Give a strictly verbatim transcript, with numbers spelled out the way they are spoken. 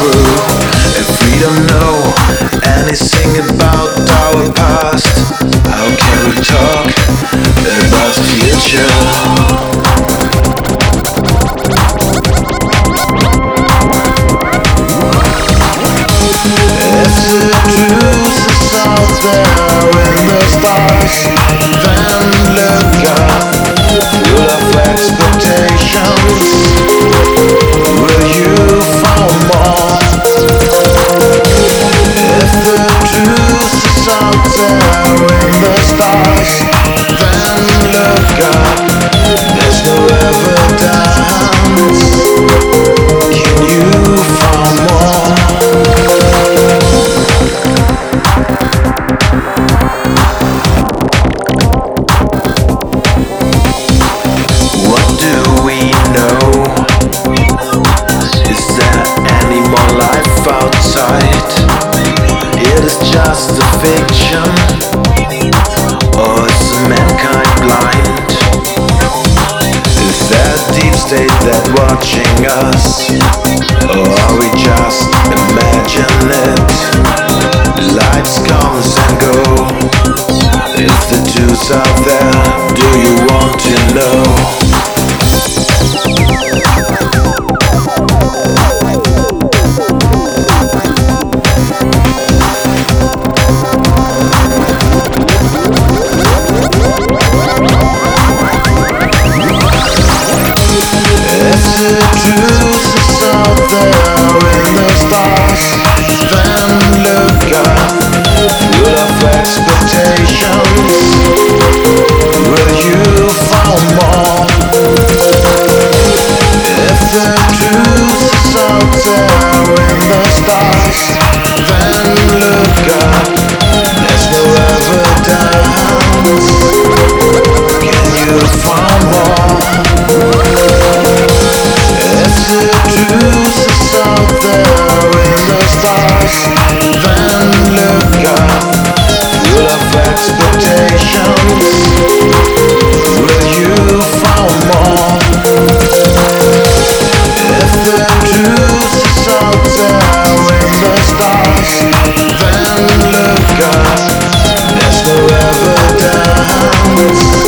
true. If we don't know anything about our past, how can we talk about the future? If the truth is out there in the stars, then look up, full of expectations. Will you find more? If the truth is out there in the stars, then look up, there's no evidence. Can you find more? What do we know? Is there any more life outside? It is just a fiction, or is mankind blind? Is there a deep state that watching us, or are we just imagine it? Lights comes and go. If the truth's out there, do you want to know? Then look up, there's no evidence.